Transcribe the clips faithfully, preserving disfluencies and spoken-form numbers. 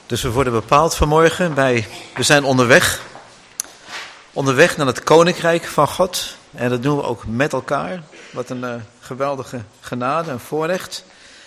Dus we worden bepaald vanmorgen bij, we zijn onderweg, onderweg naar het koninkrijk van God. En dat doen we ook met elkaar. Wat een uh, geweldige genade en voorrecht.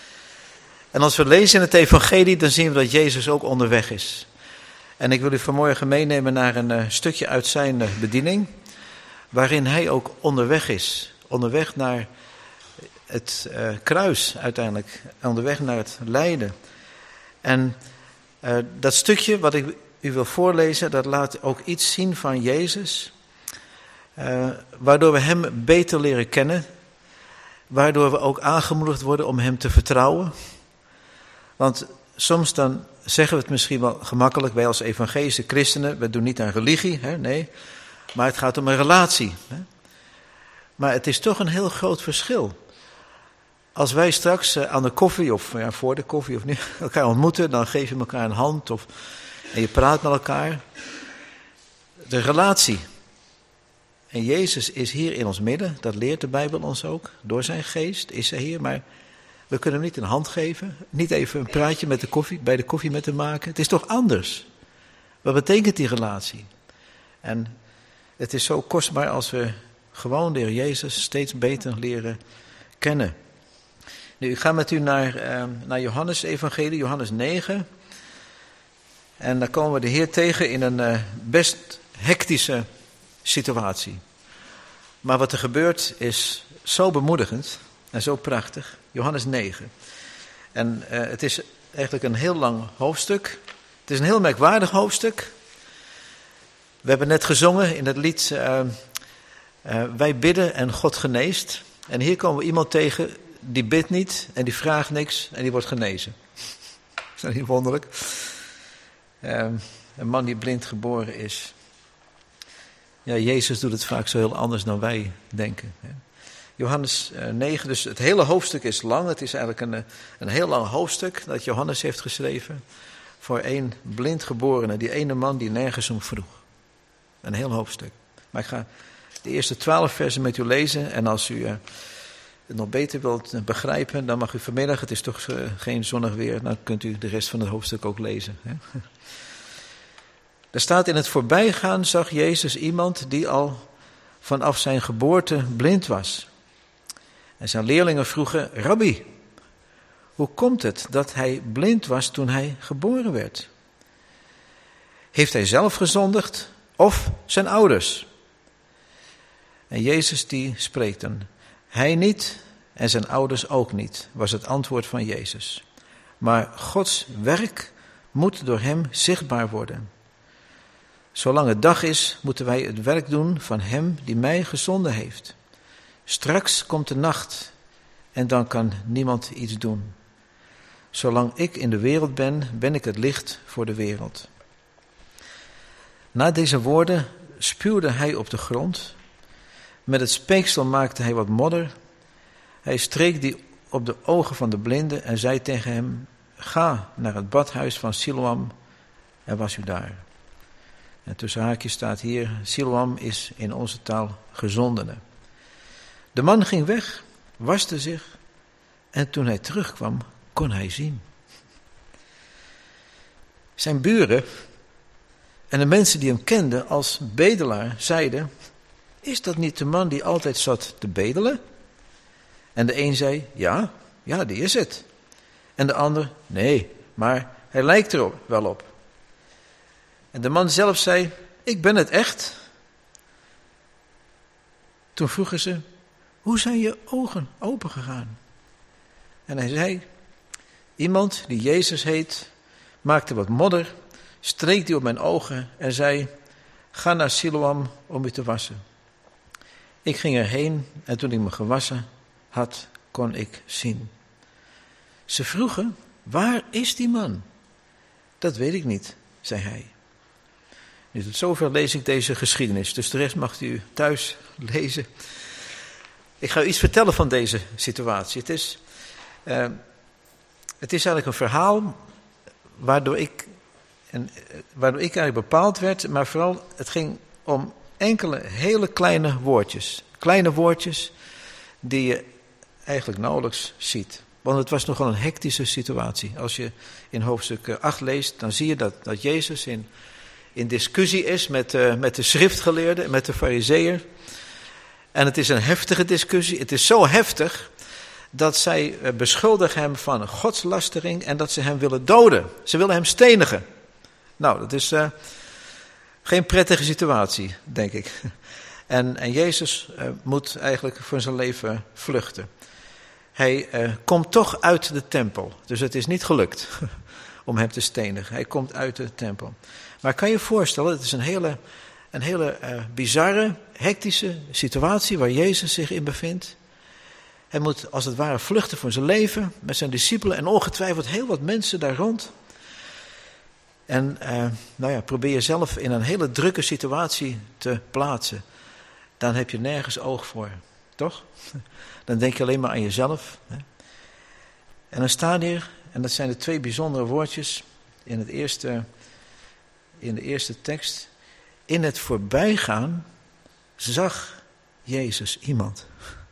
En als we lezen in het evangelie, dan zien we dat Jezus ook onderweg is. En ik wil u vanmorgen meenemen naar een uh, stukje uit zijn uh, bediening, waarin hij ook onderweg is. Onderweg naar het uh, kruis uiteindelijk, onderweg naar het lijden. En uh, dat stukje wat ik u wil voorlezen, dat laat ook iets zien van Jezus. Uh, waardoor we hem beter leren kennen. Waardoor we ook aangemoedigd worden om hem te vertrouwen. Want soms dan zeggen we het misschien wel gemakkelijk, wij als evangelische christenen, we doen niet aan religie, hè, nee. Maar het gaat om een relatie. Hè. Maar het is toch een heel groot verschil. Als wij straks uh, aan de koffie, of ja, voor de koffie of niet, elkaar ontmoeten, dan geef je elkaar een hand of, en je praat met elkaar. De relatie. En Jezus is hier in ons midden, dat leert de Bijbel ons ook. Door zijn geest is hij hier, maar we kunnen hem niet een hand geven. Niet even een praatje met de koffie, bij de koffie met hem maken. Het is toch anders? Wat betekent die relatie? En het is zo kostbaar als we gewoon de Heer Jezus steeds beter leren kennen. Nu, ik ga met u naar, uh, naar Johannes evangelie, Johannes negen. En daar komen we de Heer tegen in een uh, best hectische situatie. Maar wat er gebeurt is zo bemoedigend en zo prachtig. Johannes negen. En uh, het is eigenlijk een heel lang hoofdstuk. Het is een heel merkwaardig hoofdstuk. We hebben net gezongen in het lied uh, uh, Wij bidden en God geneest. En hier komen we iemand tegen die bidt niet en die vraagt niks en die wordt genezen. Is dat niet wonderlijk? Uh, een man die blind geboren is. Ja, Jezus doet het vaak zo heel anders dan wij denken. Hè. Johannes negen, dus het hele hoofdstuk is lang. Het is eigenlijk een, een heel lang hoofdstuk dat Johannes heeft geschreven voor één blind geborene, die ene man die nergens om vroeg. Een heel hoofdstuk. Maar ik ga de eerste twaalf versen met u lezen en als u uh, het nog beter wilt begrijpen, dan mag u vanmiddag, het is toch uh, geen zonnig weer, dan kunt u de rest van het hoofdstuk ook lezen. Hè. Er staat in het voorbijgaan zag Jezus iemand die al vanaf zijn geboorte blind was. En zijn leerlingen vroegen, Rabbi, hoe komt het dat hij blind was toen hij geboren werd? Heeft hij zelf gezondigd of zijn ouders? En Jezus die spreekt dan, hij niet en zijn ouders ook niet, was het antwoord van Jezus. Maar Gods werk moet door hem zichtbaar worden. Zolang het dag is, moeten wij het werk doen van hem die mij gezonden heeft. Straks komt de nacht en dan kan niemand iets doen. Zolang ik in de wereld ben, ben ik het licht voor de wereld. Na deze woorden spuwde hij op de grond. Met het speeksel maakte hij wat modder. Hij streek die op de ogen van de blinde en zei tegen hem, ga naar het badhuis van Siloam en was u daar. En tussen haakjes staat hier, Siloam is in onze taal gezondene. De man ging weg, waste zich en toen hij terugkwam, kon hij zien. Zijn buren en de mensen die hem kenden als bedelaar zeiden, is dat niet de man die altijd zat te bedelen? En de een zei, ja, ja, die is het. En de ander, nee, maar hij lijkt er wel op. En de man zelf zei, ik ben het echt. Toen vroegen ze, hoe zijn je ogen opengegaan? En hij zei, iemand die Jezus heet, maakte wat modder, streek die op mijn ogen en zei, ga naar Siloam om je te wassen. Ik ging erheen en toen ik me gewassen had, kon ik zien. Ze vroegen, waar is die man? Dat weet ik niet, zei hij. Nu, tot zover lees ik deze geschiedenis, dus de rest mag u thuis lezen. Ik ga u iets vertellen van deze situatie. Het is, uh, het is eigenlijk een verhaal waardoor ik, en, waardoor ik eigenlijk bepaald werd, maar vooral het ging om enkele hele kleine woordjes. Kleine woordjes die je eigenlijk nauwelijks ziet. Want het was nogal een hectische situatie. Als je in hoofdstuk acht leest, dan zie je dat, dat Jezus in, in discussie is met, uh, met de schriftgeleerden, met de farizeeën. En het is een heftige discussie. Het is zo heftig dat zij uh, beschuldigen hem van godslastering en dat ze hem willen doden. Ze willen hem stenigen. Nou, dat is uh, geen prettige situatie, denk ik. En, en Jezus uh, moet eigenlijk voor zijn leven vluchten. Hij uh, komt toch uit de tempel. Dus het is niet gelukt om hem te stenigen. Hij komt uit de tempel. Maar kan je je voorstellen, het is een hele, een hele uh, bizarre, hectische situatie waar Jezus zich in bevindt. Hij moet als het ware vluchten voor zijn leven met zijn discipelen en ongetwijfeld heel wat mensen daar rond. En uh, nou ja, probeer jezelf in een hele drukke situatie te plaatsen. Dan heb je nergens oog voor, toch? Dan denk je alleen maar aan jezelf. Hè? En dan staan hier, en dat zijn de twee bijzondere woordjes in, het eerste, in de eerste tekst. In het voorbijgaan zag Jezus iemand.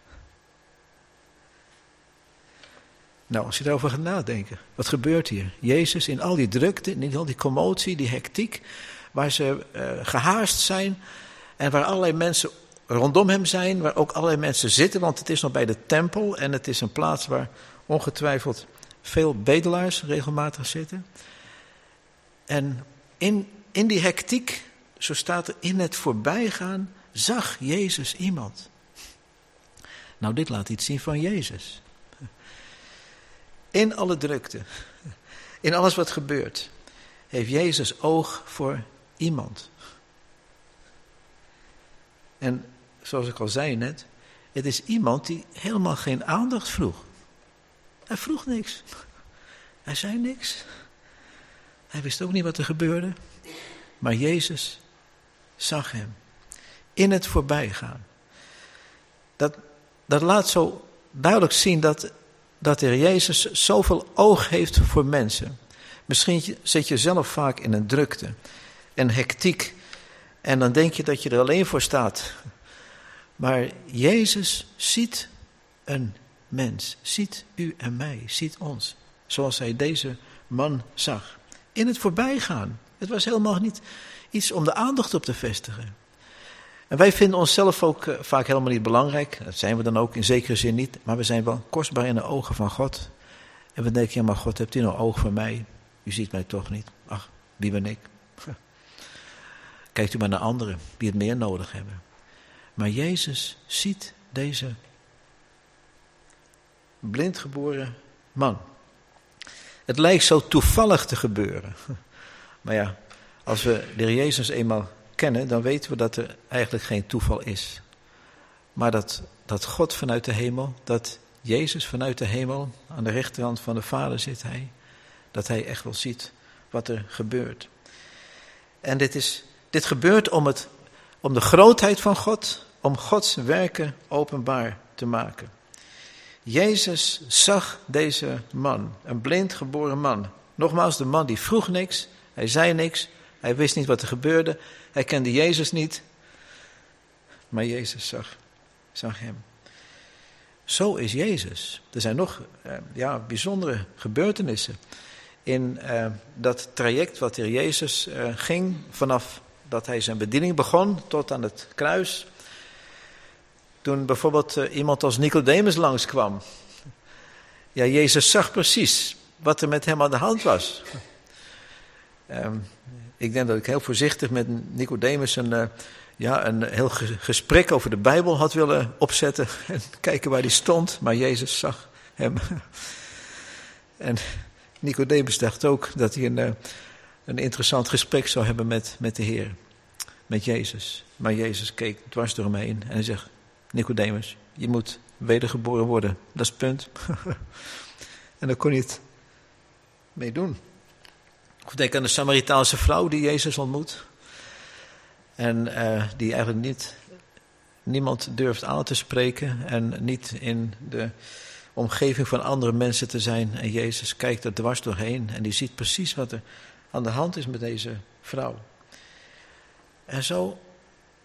Nou, als je daarover gaat nadenken, wat gebeurt hier? Jezus in al die drukte, in al die commotie, die hectiek, waar ze uh, gehaast zijn en waar allerlei mensen rondom hem zijn, waar ook allerlei mensen zitten, want het is nog bij de tempel en het is een plaats waar ongetwijfeld veel bedelaars regelmatig zitten. En in, in die hectiek, zo staat er, in het voorbijgaan zag Jezus iemand. Nou, dit laat iets zien van Jezus. In alle drukte, in alles wat gebeurt, heeft Jezus oog voor iemand. En zoals ik al zei net, het is iemand die helemaal geen aandacht vroeg. Hij vroeg niks. Hij zei niks. Hij wist ook niet wat er gebeurde. Maar Jezus zag hem. In het voorbijgaan. Dat, dat laat zo duidelijk zien dat, dat de Heer Jezus zoveel oog heeft voor mensen. Misschien zit je zelf vaak in een drukte, een hectiek. En dan denk je dat je er alleen voor staat. Maar Jezus ziet een mens, ziet u en mij, ziet ons. Zoals hij deze man zag. In het voorbijgaan. Het was helemaal niet iets om de aandacht op te vestigen. En wij vinden onszelf ook uh, vaak helemaal niet belangrijk. Dat zijn we dan ook in zekere zin niet. Maar we zijn wel kostbaar in de ogen van God. En we denken, ja maar God, hebt u nou oog voor mij? U ziet mij toch niet. Ach, wie ben ik? Kijkt u maar naar anderen die het meer nodig hebben. Maar Jezus ziet deze blindgeboren man. Het lijkt zo toevallig te gebeuren. Maar ja, als we de Heer Jezus eenmaal kennen, dan weten we dat er eigenlijk geen toeval is. Maar dat, dat God vanuit de hemel, dat Jezus vanuit de hemel, aan de rechterhand van de Vader zit hij, dat hij echt wel ziet wat er gebeurt. En dit, is, dit gebeurt om, het, om de grootheid van God, om Gods werken openbaar te maken. Jezus zag deze man, een blind geboren man. Nogmaals, de man die vroeg niks, hij zei niks, hij wist niet wat er gebeurde, hij kende Jezus niet. Maar Jezus zag, zag hem. Zo is Jezus. Er zijn nog uh, ja, bijzondere gebeurtenissen in uh, dat traject wat de Heer Jezus uh, ging vanaf dat hij zijn bediening begon tot aan het kruis. Toen bijvoorbeeld uh, iemand als Nicodemus langskwam. Ja, Jezus zag precies wat er met hem aan de hand was. Um, ik denk dat ik heel voorzichtig met Nicodemus een, uh, ja, een heel gesprek over de Bijbel had willen opzetten. En kijken waar die stond, maar Jezus zag hem. En Nicodemus dacht ook dat hij een, uh, een interessant gesprek zou hebben met, met de Heer. Met Jezus. Maar Jezus keek dwars door hem heen en hij zegt, Nicodemus, je moet wedergeboren worden. Dat is het punt. En daar kon hij het mee doen. Of denk aan de Samaritaanse vrouw die Jezus ontmoet. En uh, die eigenlijk niet, niemand durft aan te spreken. En niet in de omgeving van andere mensen te zijn. En Jezus kijkt er dwars doorheen. En die ziet precies wat er aan de hand is met deze vrouw. En zo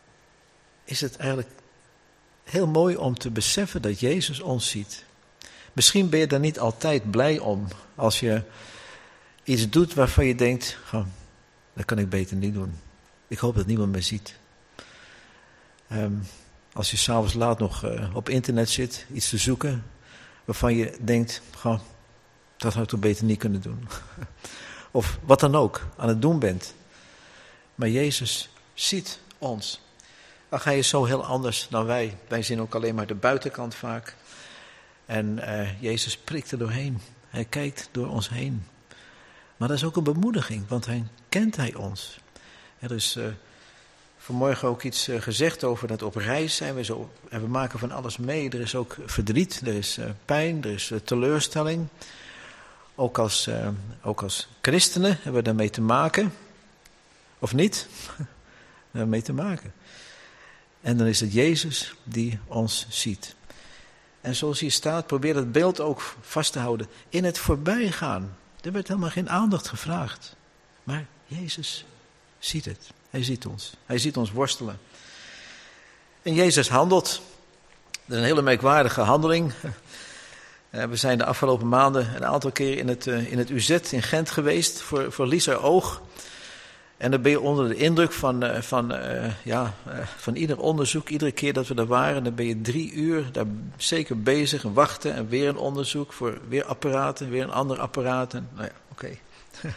is het eigenlijk heel mooi om te beseffen dat Jezus ons ziet. Misschien ben je daar niet altijd blij om. Als je iets doet waarvan je denkt, oh, dat kan ik beter niet doen. Ik hoop dat niemand me ziet. Um, als je s'avonds laat nog uh, op internet zit, iets te zoeken, waarvan je denkt, oh, dat had ik toch beter niet kunnen doen. Of wat dan ook aan het doen bent. Maar Jezus ziet ons. Dan ga je zo heel anders dan wij. Wij zien ook alleen maar de buitenkant vaak. En uh, Jezus prikt er doorheen. Hij kijkt door ons heen. Maar dat is ook een bemoediging, want hij kent hij ons. Er is uh, vanmorgen ook iets uh, gezegd over dat op reis zijn we zo. En we maken van alles mee. Er is ook verdriet, er is uh, pijn, er is uh, teleurstelling. Ook als, uh, ook als christenen hebben we daarmee te maken. Of niet? Daarmee te maken. En dan is het Jezus die ons ziet. En zoals hier staat, probeer het beeld ook vast te houden. In het voorbijgaan. Er werd helemaal geen aandacht gevraagd. Maar Jezus ziet het. Hij ziet ons. Hij ziet ons worstelen. En Jezus handelt. Dat is een hele merkwaardige handeling. We zijn de afgelopen maanden een aantal keer in het, in het U Z in Gent geweest. Voor, voor Lies haar oog. En dan ben je onder de indruk van, van, uh, ja, uh, van ieder onderzoek. Iedere keer dat we er waren, dan ben je drie uur daar zeker bezig en wachten. En weer een onderzoek voor weer apparaten, weer een ander apparaat. En, nou ja, oké. Okay.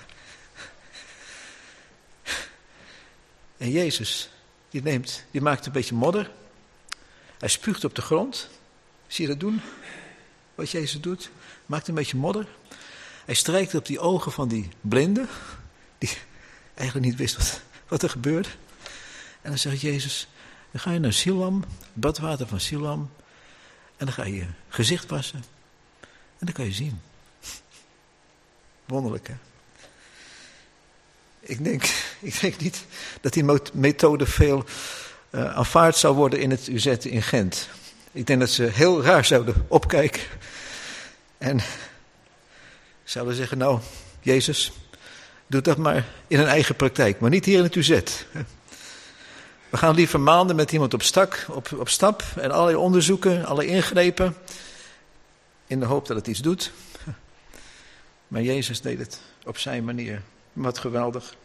En Jezus, die neemt, die maakt een beetje modder. Hij spuugt op de grond. Zie je dat doen? Wat Jezus doet? Maakt een beetje modder. Hij strijkt op die ogen van die blinde. Die eigenlijk niet wist wat, wat er gebeurde. En dan zegt Jezus, dan ga je naar Siloam, het badwater van Siloam. En dan ga je je gezicht wassen. En dan kan je zien. Wonderlijk, hè? Ik denk, ik denk niet dat die methode veel uh, aanvaard zou worden in het U Z in Gent. Ik denk dat ze heel raar zouden opkijken. En zouden zeggen, nou, Jezus, doe dat maar in een eigen praktijk, maar niet hier in het U Z. We gaan liever maanden met iemand op, stak, op, op stap en allerlei onderzoeken, alle ingrepen, in de hoop dat het iets doet. Maar Jezus deed het op zijn manier. Wat geweldig.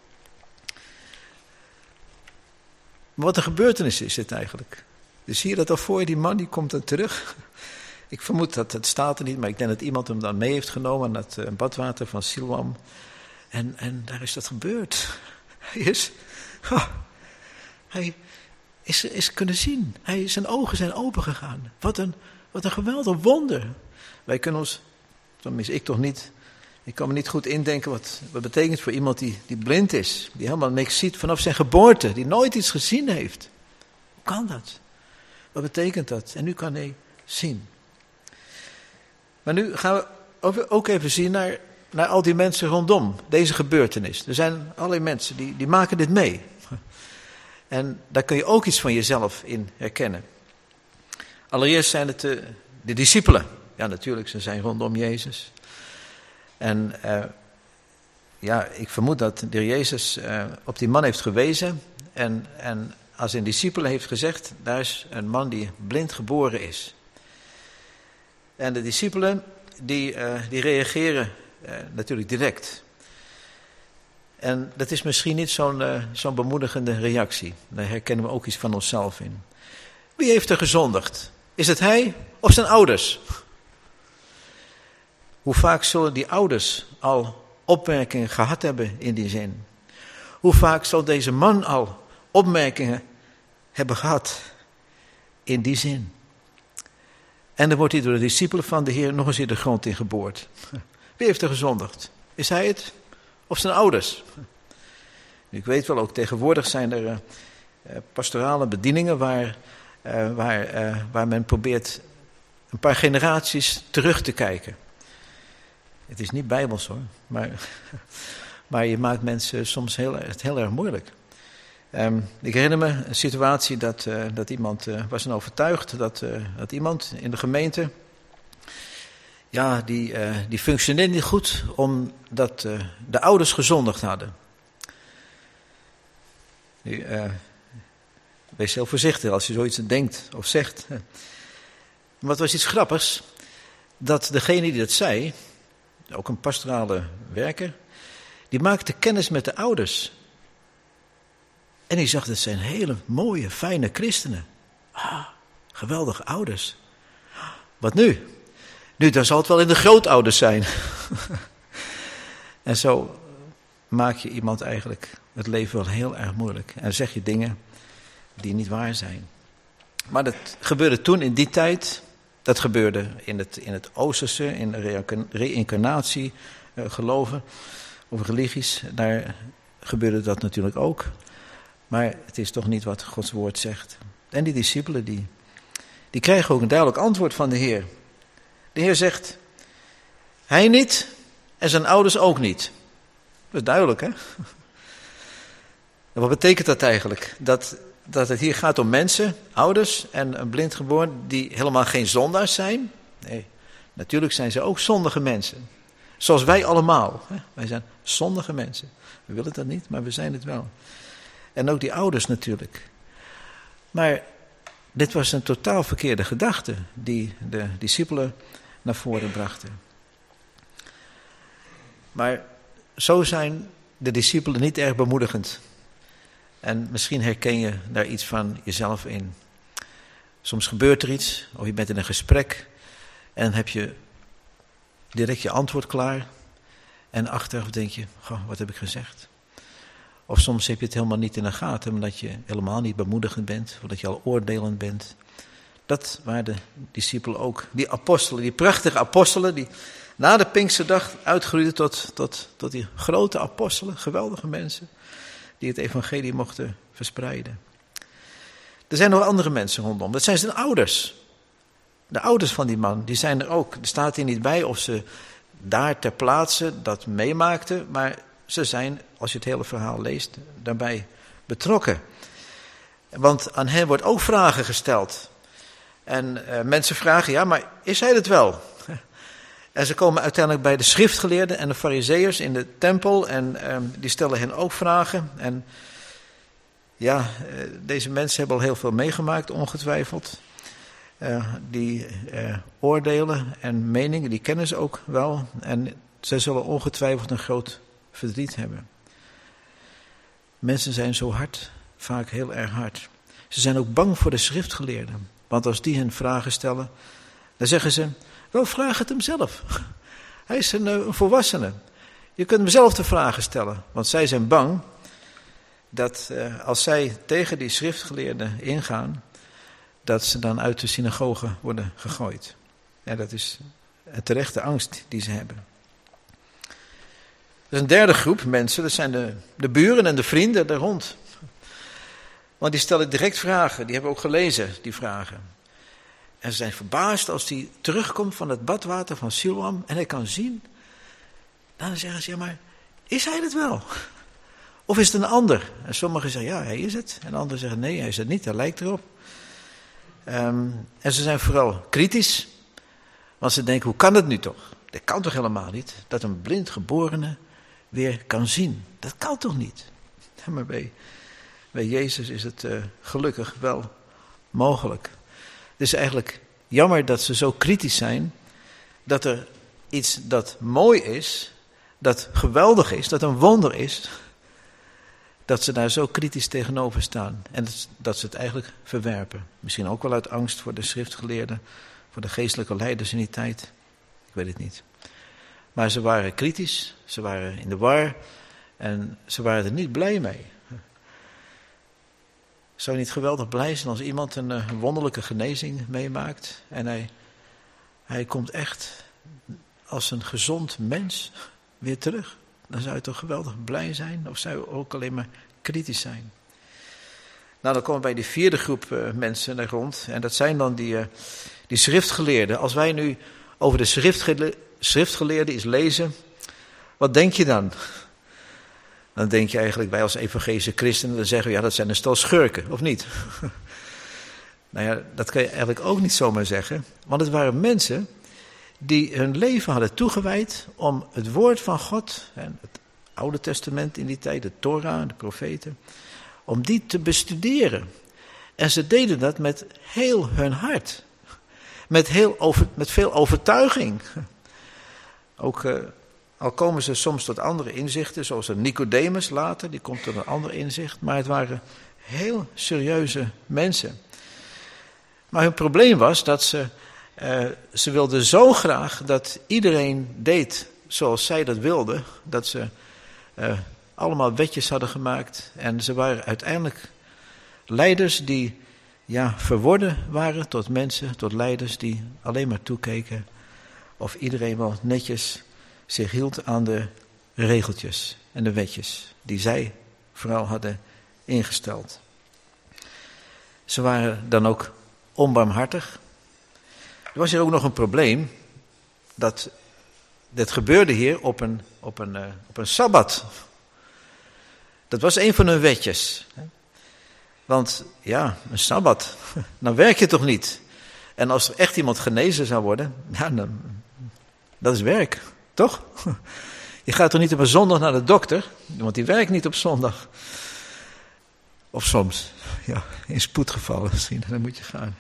Maar wat een gebeurtenis is dit eigenlijk. Dus zie je dat al voor je, die man die komt dan terug. Ik vermoed dat het staat er niet, maar ik denk dat iemand hem dan mee heeft genomen naar het uh, badwater van Siloam. En, en daar is dat gebeurd. Hij is, oh, hij is, is kunnen zien. Hij, zijn ogen zijn open gegaan. Wat een, wat een geweldig wonder. Wij kunnen ons, tenminste ik toch niet, ik kan me niet goed indenken wat wat betekent voor iemand die, die blind is. Die helemaal niks ziet vanaf zijn geboorte. Die nooit iets gezien heeft. Hoe kan dat? Wat betekent dat? En nu kan hij zien. Maar nu gaan we ook even zien naar, naar al die mensen rondom deze gebeurtenis. Er zijn allerlei mensen die, die maken dit mee. En daar kun je ook iets van jezelf in herkennen. Allereerst zijn het de, de discipelen. Ja, natuurlijk, ze zijn rondom Jezus. En uh, ja, ik vermoed dat de Heer Jezus uh, op die man heeft gewezen. En, en als een discipel heeft gezegd, daar is een man die blind geboren is. En de discipelen, die, uh, die reageren uh, natuurlijk direct. En dat is misschien niet zo'n, uh, zo'n bemoedigende reactie. Daar herkennen we ook iets van onszelf in. Wie heeft er gezondigd? Is het hij of zijn ouders? Hoe vaak zullen die ouders al opmerkingen gehad hebben in die zin? Hoe vaak zal deze man al opmerkingen hebben gehad in die zin? En dan wordt hij door de discipelen van de Heer nog eens in de grond in geboord. Wie heeft er gezondigd? Is hij het of zijn ouders? Ik weet wel, ook tegenwoordig zijn er uh, pastorale bedieningen waar, uh, waar, uh, waar men probeert een paar generaties terug te kijken. Het is niet bijbels hoor, maar, maar je maakt mensen soms heel, het heel erg moeilijk. Um, ik herinner me een situatie dat, uh, dat iemand uh, was er overtuigd dat, uh, dat iemand in de gemeente, ja, die, uh, die functioneerde niet goed omdat uh, de ouders gezondigd hadden. Nu, uh, wees heel voorzichtig als je zoiets denkt of zegt. Maar het was iets grappigs. dat degene die dat zei, ook een pastorale werker, die maakte kennis met de ouders. En die zag, dat zijn hele mooie, fijne christenen. Ah, geweldige ouders. Wat nu? Nu, dan zal het wel in de grootouders zijn. En zo maak je iemand eigenlijk het leven wel heel erg moeilijk. En zeg je dingen die niet waar zijn. Maar dat gebeurde toen in die tijd. Dat gebeurde in het, in het Oosterse, in de reïncarnatie uh, geloven of religies. Daar gebeurde dat natuurlijk ook. Maar het is toch niet wat Gods woord zegt. En die discipelen, die, die krijgen ook een duidelijk antwoord van de Heer. De Heer zegt, hij niet en zijn ouders ook niet. Dat is duidelijk, hè? En wat betekent dat eigenlijk? Dat, dat het hier gaat om mensen, ouders en een blindgeboren die helemaal geen zondaars zijn? Nee, natuurlijk zijn ze ook zondige mensen. Zoals wij allemaal. Hè? Wij zijn zondige mensen. We willen dat niet, maar we zijn het wel. En ook die ouders natuurlijk. Maar dit was een totaal verkeerde gedachte die de discipelen naar voren brachten. Maar zo zijn de discipelen niet erg bemoedigend. En misschien herken je daar iets van jezelf in. Soms gebeurt er iets, of je bent in een gesprek en dan heb je direct je antwoord klaar. En achteraf denk je, goh, wat heb ik gezegd? Of soms heb je het helemaal niet in de gaten, omdat je helemaal niet bemoedigend bent, omdat je al oordelend bent. Dat waren de discipelen ook. Die apostelen, die prachtige apostelen, die na de Pinksterdag uitgroeiden tot, tot, tot die grote apostelen, geweldige mensen, die het evangelie mochten verspreiden. Er zijn nog andere mensen rondom. Dat zijn zijn ouders. De ouders van die man, die zijn er ook. Er staat hier niet bij of ze daar ter plaatse dat meemaakten, maar ze zijn, als je het hele verhaal leest, daarbij betrokken. Want aan hen wordt ook vragen gesteld. En uh, mensen vragen, ja, maar is hij het wel? En ze komen uiteindelijk bij de schriftgeleerden en de farizeeërs in de tempel. En uh, die stellen hen ook vragen. En ja, uh, deze mensen hebben al heel veel meegemaakt, ongetwijfeld. Uh, die uh, oordelen en meningen, die kennen ze ook wel. En zij zullen ongetwijfeld een groot verdriet hebben. Mensen zijn zo hard, vaak heel erg hard. Ze zijn ook bang voor de schriftgeleerden. Want als die hen vragen stellen, dan zeggen ze, wel, vraag het hem zelf. Hij is een, een volwassene. Je kunt hem zelf de vragen stellen. Want zij zijn bang dat uh, als zij tegen die schriftgeleerden ingaan, dat ze dan uit de synagoge worden gegooid. En dat is een terechte angst die ze hebben. Er is een derde groep mensen, dat zijn de, de buren en de vrienden daar rond. Want die stellen direct vragen, die hebben we ook gelezen, die vragen. En ze zijn verbaasd als hij terugkomt van het badwater van Siloam en hij kan zien. Dan zeggen ze, ja, maar is hij het wel? Of is het een ander? En sommigen zeggen, ja, hij is het. En anderen zeggen, nee, hij is het niet, hij lijkt erop. Um, en ze zijn vooral kritisch, want ze denken, hoe kan het nu toch? Dat kan toch helemaal niet, dat een blindgeborene weer kan zien. Dat kan toch niet? Ja, maar bij, bij Jezus is het uh, gelukkig wel mogelijk. Het is eigenlijk jammer dat ze zo kritisch zijn, dat er iets dat mooi is, dat geweldig is, dat een wonder is, dat ze daar zo kritisch tegenover staan. En dat, dat ze het eigenlijk verwerpen. Misschien ook wel uit angst voor de schriftgeleerden, voor de geestelijke leiders in die tijd. Ik weet het niet. Maar ze waren kritisch, ze waren in de war en ze waren er niet blij mee. Zou je niet geweldig blij zijn als iemand een, een wonderlijke genezing meemaakt en hij, hij komt echt als een gezond mens weer terug? Dan zou je toch geweldig blij zijn, of zou je ook alleen maar kritisch zijn? Nou, dan komen we bij die vierde groep uh, mensen er rond. En dat zijn dan die, uh, die schriftgeleerden. Als wij nu over de schriftgele- schriftgeleerden eens lezen, wat denk je dan? Dan denk je eigenlijk, wij als evangelische christenen, dan zeggen we, ja, dat zijn een stel schurken, of niet? Nou ja, dat kan je eigenlijk ook niet zomaar zeggen. Want het waren mensen die hun leven hadden toegewijd om het woord van God, het Oude Testament in die tijd, de Torah, de profeten, om die te bestuderen. En ze deden dat met heel hun hart. met, heel over, met veel overtuiging. Ook uh, al komen ze soms tot andere inzichten, zoals een Nicodemus later, die komt tot een ander inzicht. Maar het waren heel serieuze mensen. Maar hun probleem was dat ze, uh, ze wilden zo graag dat iedereen deed zoals zij dat wilden, dat ze uh, allemaal wetjes hadden gemaakt. En ze waren uiteindelijk leiders die ja, verworden waren tot mensen, tot leiders die alleen maar toekeken of iedereen wel netjes zich hield aan de regeltjes en de wetjes die zij vooral hadden ingesteld. Ze waren dan ook onbarmhartig. Er was hier ook nog een probleem. Dat, dat gebeurde hier op een, op, een, uh, op een sabbat. Dat was een van hun wetjes. Want ja, een sabbat, dan werk je toch niet. En als er echt iemand genezen zou worden, ja, dan, dat is werk, toch? Je gaat toch niet op een zondag naar de dokter, want die werkt niet op zondag. Of soms, ja, in spoedgevallen misschien, dan moet je gaan.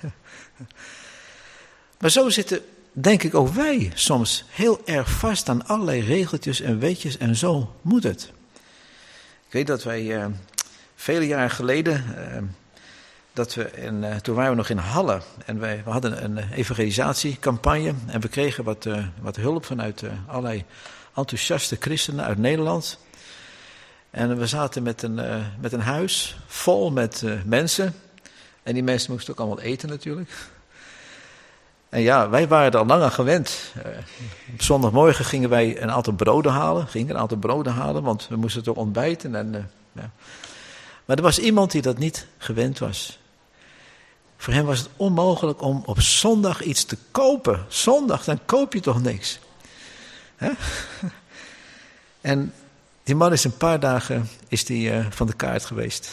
Maar zo zitten, denk ik, ook wij soms heel erg vast aan allerlei regeltjes en wetjes en zo moet het. Ik weet dat wij uh, vele jaren geleden, uh, dat we in, uh, toen waren we nog in Halle en wij, we hadden een evangelisatiecampagne en we kregen wat, uh, wat hulp vanuit uh, allerlei enthousiaste christenen uit Nederland. En we zaten met een, uh, met een huis vol met uh, mensen. En die mensen moesten ook allemaal eten natuurlijk. En ja, wij waren er al lang aan gewend. Uh, op zondagmorgen gingen wij een aantal broden halen. Gingen een aantal broden halen, want we moesten toch ontbijten. En, uh, ja. Maar er was iemand die dat niet gewend was. Voor hem was het onmogelijk om op zondag iets te kopen. Zondag, dan koop je toch niks. Hè? En die man is een paar dagen is die, uh, van de kaart geweest.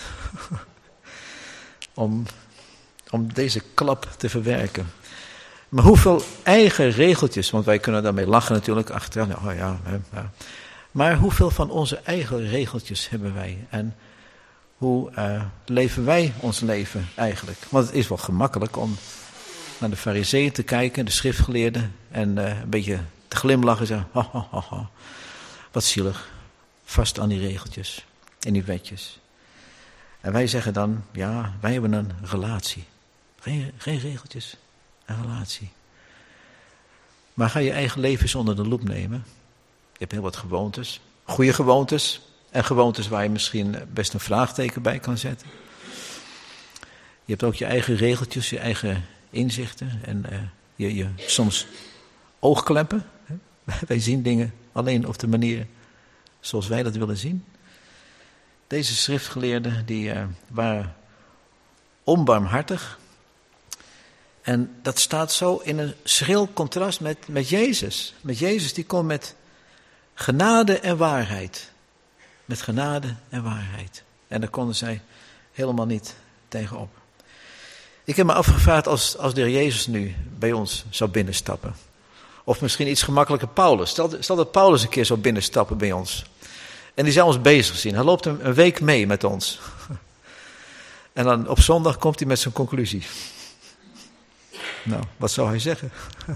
om, om deze klap te verwerken. Maar hoeveel eigen regeltjes, want wij kunnen daarmee lachen natuurlijk achteraan. Oh ja, ja. Maar hoeveel van onze eigen regeltjes hebben wij? En hoe uh, leven wij ons leven eigenlijk? Want het is wel gemakkelijk om naar de farizeeën te kijken, de schriftgeleerden, en uh, een beetje te glimlachen en zeggen, ha, ha, ha, ha. Wat zielig, vast aan die regeltjes en die wetjes. En wij zeggen dan, ja, wij hebben een relatie. Geen, geen regeltjes, een relatie. Maar ga je eigen leven eens onder de loep nemen. Je hebt heel wat gewoontes, goede gewoontes. En gewoontes waar je misschien best een vraagteken bij kan zetten. Je hebt ook je eigen regeltjes, je eigen inzichten. En uh, je, je soms oogkleppen. Hè? Wij zien dingen alleen op de manier zoals wij dat willen zien. Deze schriftgeleerden die uh, waren onbarmhartig. En dat staat zo in een schril contrast met, met Jezus. Met Jezus die komt met genade en waarheid. Met genade en waarheid. En daar konden zij helemaal niet tegenop. Ik heb me afgevraagd als, als de Heer Jezus nu bij ons zou binnenstappen. Of misschien iets gemakkelijker Paulus. Stel, stel dat Paulus een keer zou binnenstappen bij ons. En die zou ons bezig zien. Hij loopt een, een week mee met ons. En dan op zondag komt hij met zijn conclusie. Nou, wat zou hij zeggen?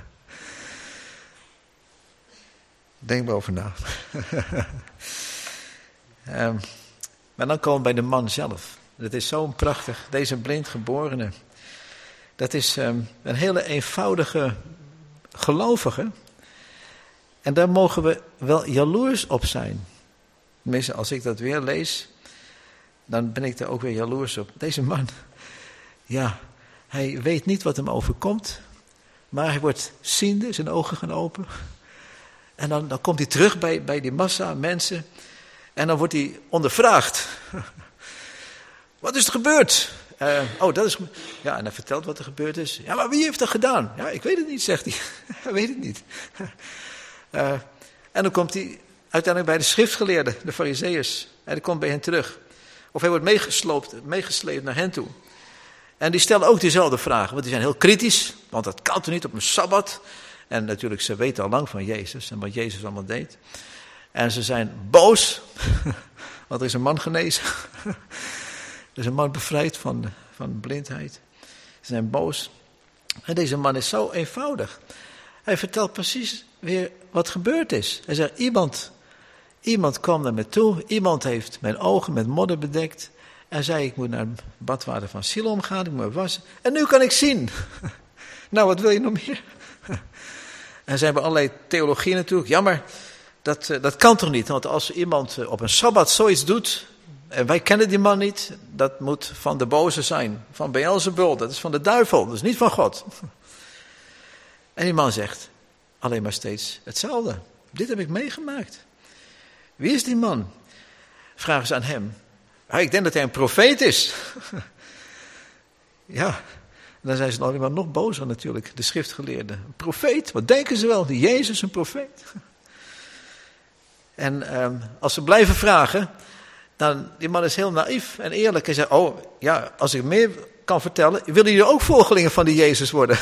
Denk maar over na. um, maar dan komen we bij de man zelf. Dat is zo'n prachtig, deze blindgeborene. Dat is um, een hele eenvoudige gelovige. En daar mogen we wel jaloers op zijn. Tenminste, als ik dat weer lees, dan ben ik daar ook weer jaloers op. Deze man, ja, hij weet niet wat hem overkomt, maar hij wordt ziende, zijn ogen gaan open. En dan, dan komt hij terug bij, bij die massa mensen en dan wordt hij ondervraagd. Wat is er gebeurd? Uh, oh, dat is. Ja, en hij vertelt wat er gebeurd is. Ja, maar wie heeft dat gedaan? Ja, ik weet het niet, zegt hij. Hij weet het niet. Uh, en dan komt hij uiteindelijk bij de schriftgeleerden, de farizeeërs. En hij komt bij hen terug. Of hij wordt meegesloopt, meegesleept naar hen toe. En die stellen ook diezelfde vragen, want die zijn heel kritisch. Want dat kan toch niet op een Sabbat? En natuurlijk, ze weten al lang van Jezus en wat Jezus allemaal deed. En ze zijn boos, want er is een man genezen. Er is een man bevrijd van, van blindheid. Ze zijn boos. En deze man is zo eenvoudig. Hij vertelt precies weer wat gebeurd is. Hij zegt, iemand, iemand kwam naar me toe. Iemand heeft mijn ogen met modder bedekt. En zei, ik moet naar het badwater van Siloam gaan. Ik moet me wassen. En nu kan ik zien. Nou, wat wil je nog meer? En ze hebben allerlei theologieën natuurlijk. Jammer, dat, dat kan toch niet? Want als iemand op een Sabbat zoiets doet, en wij kennen die man niet, dat moet van de boze zijn. Van Beelzebul, dat is van de duivel, dat is niet van God. En die man zegt alleen maar steeds hetzelfde. Dit heb ik meegemaakt. Wie is die man? Vragen ze aan hem. Ah, ik denk dat hij een profeet is. Ja. En dan zijn ze alleen maar nog bozer natuurlijk, de schriftgeleerden. Een profeet, wat denken ze wel? Die Jezus een profeet? En um, als ze blijven vragen, dan, die man is heel naïef en eerlijk. Hij zegt, oh ja, als ik meer kan vertellen, willen jullie ook volgelingen van die Jezus worden?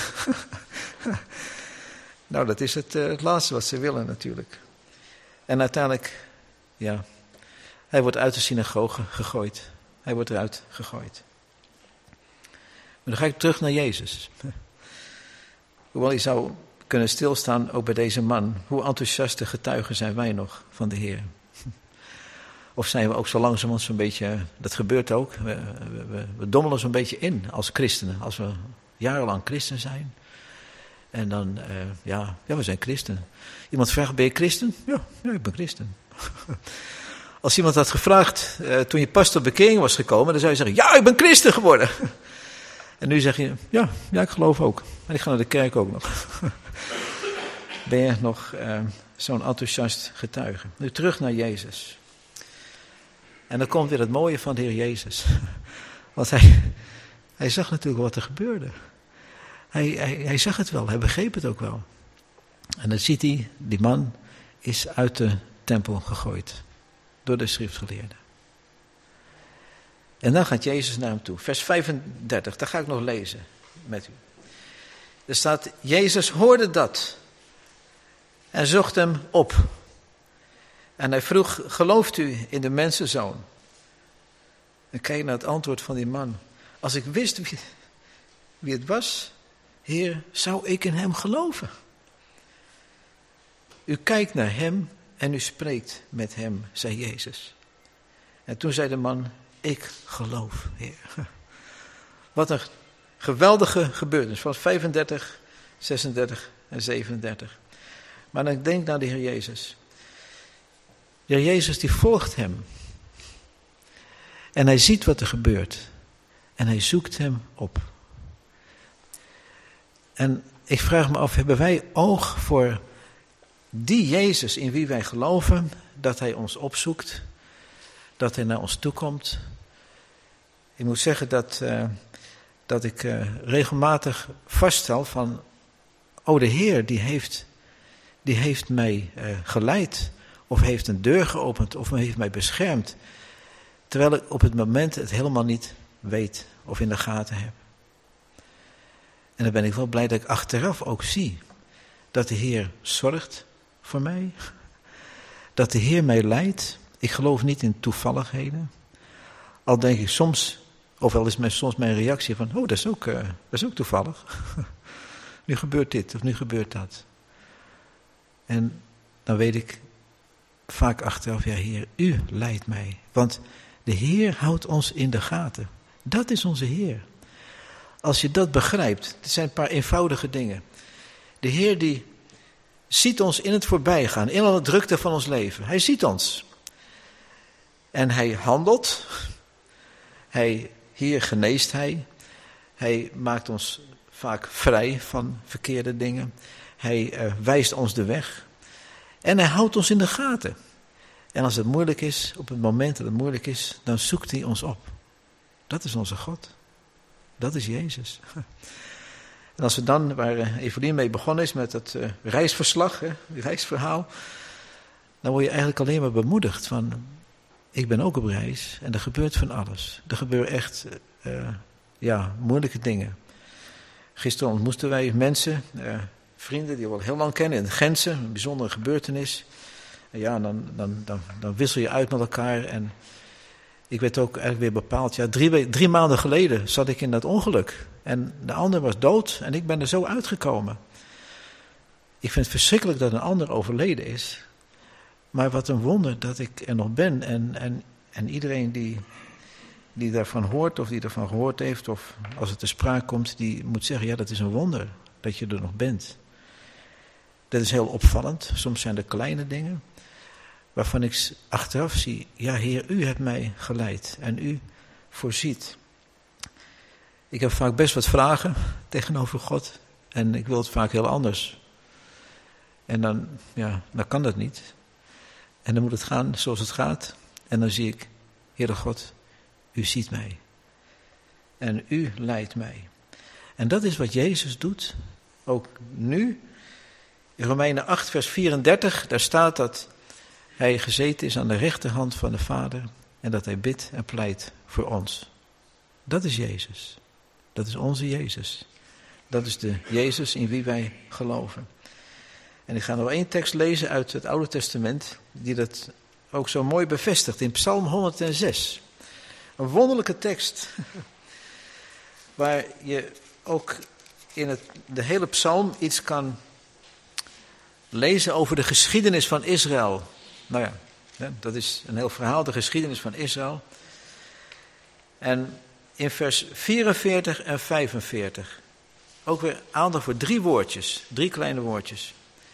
Nou, dat is het, uh, het laatste wat ze willen natuurlijk. En uiteindelijk, ja, hij wordt uit de synagoge gegooid. Hij wordt eruit gegooid. Maar dan ga ik terug naar Jezus. Hoewel je zou kunnen stilstaan ook bij deze man. Hoe enthousiaste getuigen zijn wij nog van de Heer? Of zijn we ook zo langzamerhand zo'n beetje, dat gebeurt ook, we, we, we dommelen zo'n beetje in als christenen. Als we jarenlang christen zijn. En dan, uh, ja, ja, we zijn christen. Iemand vraagt, ben je christen? Ja, ja ik ben christen. Als iemand had gevraagd, uh, toen je pas tot bekering was gekomen, dan zou je zeggen, ja, ik ben christen geworden. En nu zeg je, ja, ja, ik geloof ook. En ik ga naar de kerk ook nog. Ben je nog uh, zo'n enthousiast getuige? Nu terug naar Jezus. En dan komt weer het mooie van de Heer Jezus. Want hij, hij zag natuurlijk wat er gebeurde. Hij, hij, hij zag het wel, hij begreep het ook wel. En dan ziet hij, die man is uit de tempel gegooid. Door de schriftgeleerden. En dan gaat Jezus naar hem toe. Vers vijfendertig, daar ga ik nog lezen met u. Er staat, Jezus hoorde dat. En zocht hem op. En hij vroeg, gelooft u in de mensenzoon? En kijk naar het antwoord van die man. Als ik wist wie, wie het was, Heer, zou ik in hem geloven? U kijkt naar hem en u spreekt met hem, zei Jezus. En toen zei de man, ik geloof, Heer. Wat een geweldige gebeurtenis van vijfendertig, zesendertig en zevenendertig. Maar dan denk naar de Heer Jezus. De Heer Jezus die volgt hem. En hij ziet wat er gebeurt. En hij zoekt hem op. En ik vraag me af, hebben wij oog voor die Jezus in wie wij geloven, dat hij ons opzoekt, dat hij naar ons toekomt? Ik moet zeggen dat, uh, dat ik uh, regelmatig vaststel van, oh de Heer die heeft, die heeft mij uh, geleid, of heeft een deur geopend, of heeft mij beschermd, terwijl ik op het moment het helemaal niet weet of in de gaten heb. En dan ben ik wel blij dat ik achteraf ook zie dat de Heer zorgt voor mij, dat de Heer mij leidt. Ik geloof niet in toevalligheden. Al denk ik soms, of wel is mijn, soms mijn reactie van, oh, dat is ook, uh, dat is ook toevallig. Nu gebeurt dit of nu gebeurt dat. En dan weet ik vaak achteraf, ja Heer, u leidt mij. Want de Heer houdt ons in de gaten. Dat is onze Heer. Als je dat begrijpt, dit zijn een paar eenvoudige dingen. De Heer die ziet ons in het voorbijgaan, in alle drukte van ons leven. Hij ziet ons. En hij handelt. Hij, hier geneest hij. Hij maakt ons vaak vrij van verkeerde dingen. Hij uh, wijst ons de weg. En hij houdt ons in de gaten. En als het moeilijk is, op het moment dat het moeilijk is, dan zoekt hij ons op. Dat is onze God. Dat is Jezus. En als we dan, waar Evelien mee begonnen is met het uh, reisverslag, hè, het reisverhaal, dan word je eigenlijk alleen maar bemoedigd van, ik ben ook op reis en er gebeurt van alles. Er gebeuren echt, uh, ja, moeilijke dingen. Gisteren ontmoetten wij mensen, uh, vrienden die we al heel lang kennen in Gentse, een bijzondere gebeurtenis. En ja, dan, dan, dan, dan wissel je uit met elkaar en Ik werd ook eigenlijk weer bepaald, ja, drie, drie maanden geleden zat ik in dat ongeluk. En de ander was dood en ik ben er zo uitgekomen. Ik vind het verschrikkelijk dat een ander overleden is. Maar wat een wonder dat ik er nog ben. En, en, en iedereen die, die daarvan hoort of die ervan gehoord heeft, of als het ter sprake komt, die moet zeggen, ja, dat is een wonder dat je er nog bent. Dat is heel opvallend. Soms zijn er kleine dingen waarvan ik achteraf zie, ja, Heer, u hebt mij geleid en u voorziet. Ik heb vaak best wat vragen tegenover God en ik wil het vaak heel anders. En dan, ja, dan kan dat niet. En dan moet het gaan zoals het gaat. En dan zie ik, Heere God, u ziet mij. En u leidt mij. En dat is wat Jezus doet, ook nu. In Romeinen acht, vers vierendertig, daar staat dat hij gezeten is aan de rechterhand van de Vader en dat hij bidt en pleit voor ons. Dat is Jezus. Dat is onze Jezus. Dat is de Jezus in wie wij geloven. En ik ga nog één tekst lezen uit het Oude Testament, die dat ook zo mooi bevestigt, in Psalm honderdzes. Een wonderlijke tekst, waar je ook in het, de hele psalm iets kan lezen over de geschiedenis van Israël. Nou ja, dat is een heel verhaal, de geschiedenis van Israël. En in vers vierenveertig en vijfenveertig, ook weer aandacht voor drie woordjes, drie kleine woordjes.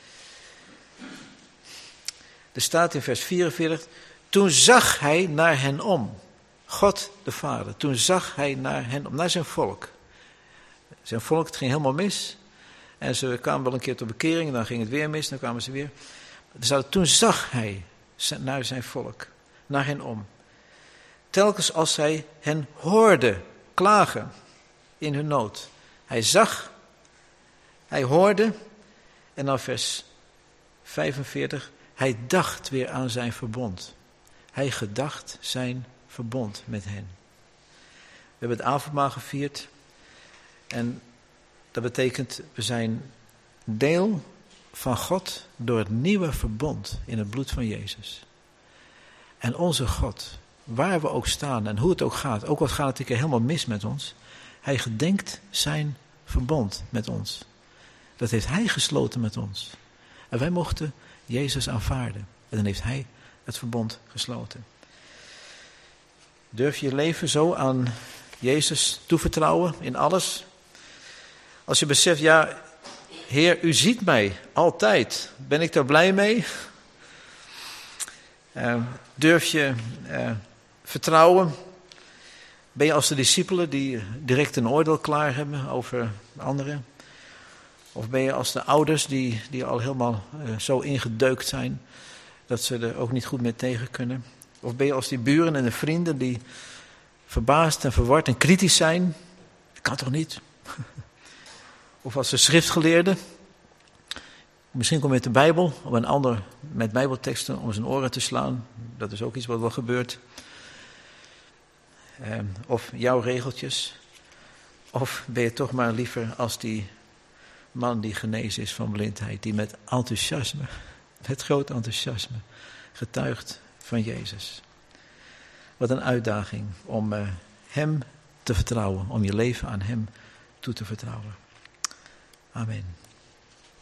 Er staat in vers vierenveertig, toen zag hij naar hen om. God de Vader, toen zag hij naar hen om, naar zijn volk. Zijn volk, het ging helemaal mis. En ze kwamen wel een keer tot bekering, en dan ging het weer mis, dan kwamen ze weer. Dus toen zag hij naar zijn volk, naar hen om. Telkens als hij hen hoorde klagen in hun nood. Hij zag, hij hoorde, en dan vers vijfenveertig, hij dacht weer aan zijn verbond. Hij gedacht zijn verbond met hen. We hebben het avondmaal gevierd en dat betekent, we zijn deel van God door het nieuwe verbond in het bloed van Jezus. En onze God, waar we ook staan en hoe het ook gaat, ook al gaat het een keer helemaal mis met ons, hij gedenkt zijn verbond met ons. Dat heeft hij gesloten met ons. En wij mochten Jezus aanvaarden. En dan heeft hij het verbond gesloten. Durf je je leven zo aan Jezus toevertrouwen in alles? Als je beseft, ja, Heer, u ziet mij altijd. Ben ik daar blij mee? Uh, durf je uh, vertrouwen? Ben je als de discipelen die direct een oordeel klaar hebben over anderen? Of ben je als de ouders die, die al helemaal uh, zo ingedeukt zijn dat ze er ook niet goed mee tegen kunnen? Of ben je als die buren en de vrienden die verbaasd en verward en kritisch zijn? Dat kan toch niet? Of als de schriftgeleerden. Misschien kom je uit de Bijbel, of een ander met Bijbelteksten om zijn oren te slaan. Dat is ook iets wat wel gebeurt. Uh, of jouw regeltjes. Of ben je toch maar liever als die man die genezen is van blindheid. Die met enthousiasme, met groot enthousiasme, getuigt van Jezus. Wat een uitdaging om uh, hem te vertrouwen. Om je leven aan hem toe te vertrouwen. Amen.